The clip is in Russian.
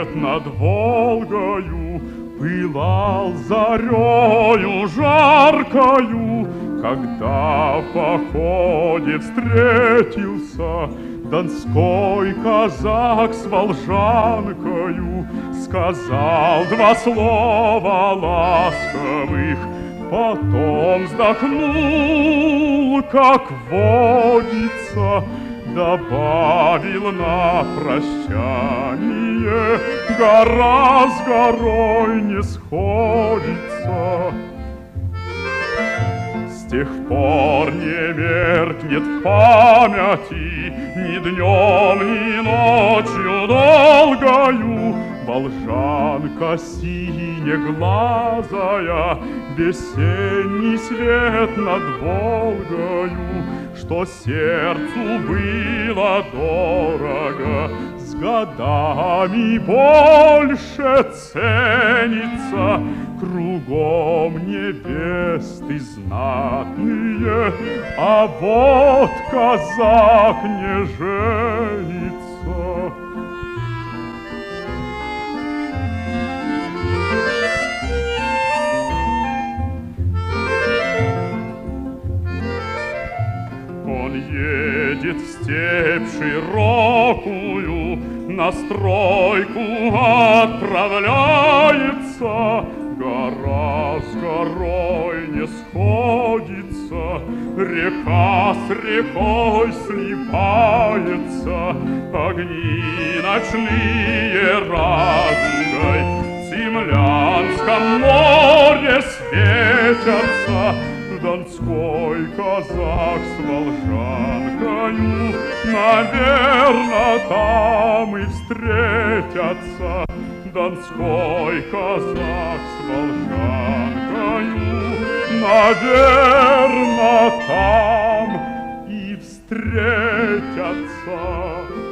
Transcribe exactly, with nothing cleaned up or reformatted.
свет над Волгою пылал зарею жаркою, когда в походе встретился донской казак с волжанкою. Сказал два слова ласковых, потом вздохнул, как водится, добавил на прощание: гора с горой не сходится. С тех пор не меркнет в памяти ни днем, ни ночью долгою волжанка синеглазая, весенний свет над Волгою, что сердцу было дорого, с годами больше ценится. Кругом невесты знатные, а вот казак не женится. Он едет в степь широкую, на стройку отправляется. Гора с горой не сходится, река с рекой сливается, огни ночные радугой в Цимлянском море светятся. Донской казак с волжанкою, наверно, там и встретятся. Донской казак с волжанкою, наверно, там и встретятся.